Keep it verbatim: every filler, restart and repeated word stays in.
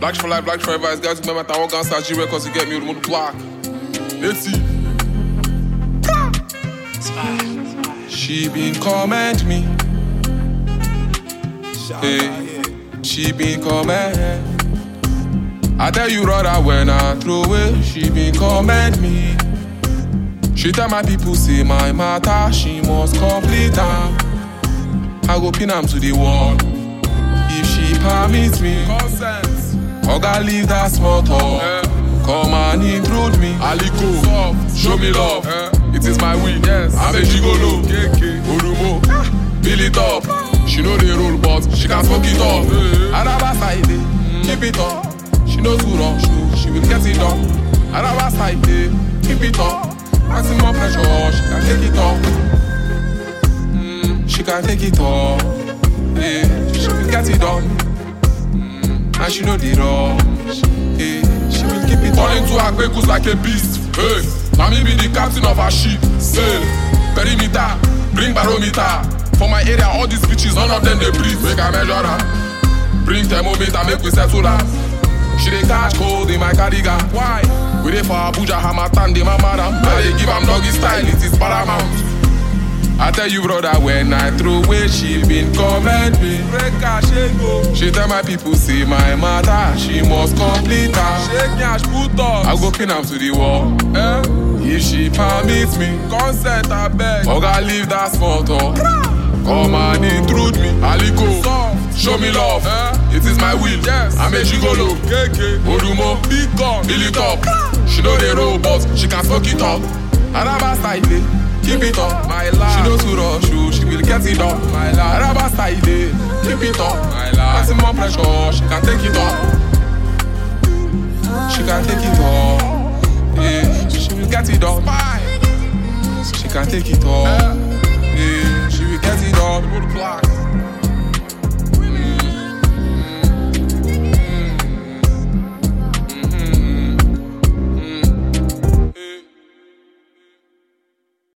Black for life, black forever. It's guys who remember that one gangster G records to get me with the block. Let's see. She been comment me. Hey, she been comment. I tell you brother when I throw away, she been comment me. She tell my people say my matter, she must complete am. I go pin am to the wall. If she permits me, consent. Oga leave that small talk. Eh. Come and intrude me. Aliko, soft, show me love. Eh. It is my win. Yes, I'm a gigolo. K K, Orumo, ah. Build it up. She know the rule, but she can fuck it up. Eh. Araba side, mm. Keep it up. She knows who rush, she, she will get it done. Araba side, keep it up. Maximum pressure, she can take it up. Mm. She can take it up. Yeah. She will get it done. And she know the rush, hey, she will keep it on. Into her quickles like a beast, hey. Now me be the captain of her ship, sail. Perimeter, bring barometer. For my area, all these bitches, none of them they breathe. Make a measure her. Bring thermometer, make we settle that. She dey catch cold in my cardigan. Why? We dey for Abuja, Hamatan, de my madam. I dey give am doggy style, it is paramount. I tell you brother, when I throw away, she been comment me. She tell my people say my matter, she must complete her. I go pin am to the wall. Eh? If she permits me, consent I beg. Oga leave that small talk. Come and intrude me. Aliko, soft, show me love. Eh? It is my will. Yes, I'm a gigolo. K K, Orumo, big gun, build it up. She know the road, but she can fuck it up. Araba style. Keep it up, my life. She knows who rush you, she will get it up, my life. Araba style, keep it up, my life. Maximum pressure, she can take it up. She can take it up, yeah. She will get it up. She can take it up, yeah. She will get it up.